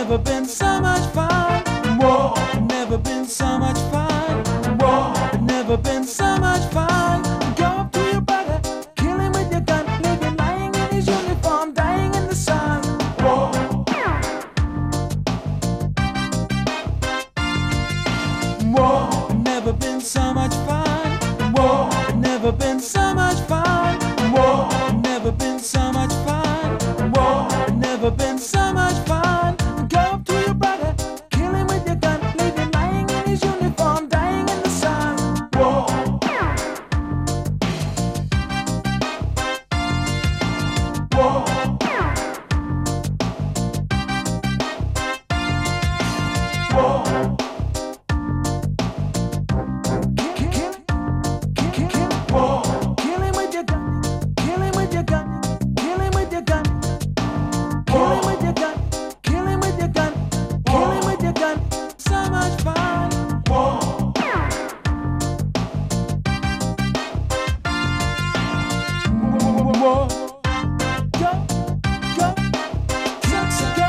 never been so much fun. Whoa, never been so much fun. Whoa, never been so much fun. Go up to your brother, kill him with your gun, leave him lying in his uniform, dying in the sun. Whoa. Whoa, never been so much fun. Whoa, never been so much fun. Whoa, never been so much fun. Whoa, never been so much fun. Go up to your brother, kill him with your gun, leave him lying in his uniform, dying in the sun. Whoa. Whoa. Whoa. Kill him with your gun, kill him with your gun, kill him with your gun, kill him with your gun, kill him with your gun, kill him with your gun. So much fun. Whoa. Whoa. Go, go, go, go,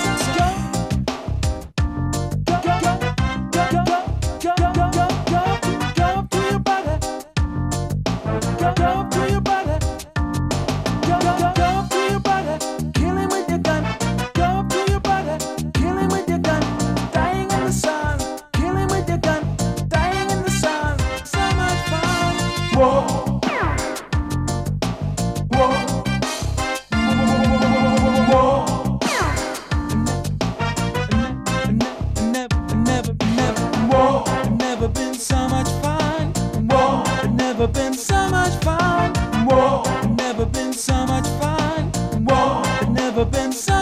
go up to your brother. Go up to your brother. Go up to your brother. Kill him with your gun. Go up to your brother. Kill him with your gun. Dying in the sun. Kill him with your gun. Dying in the sun. So much fun. Whoa. Whoa. Whoa. Whoa. Never been so much fun. Whoa. Never been so much fun. Whoa. Never been so much fun. Whoa. Never been so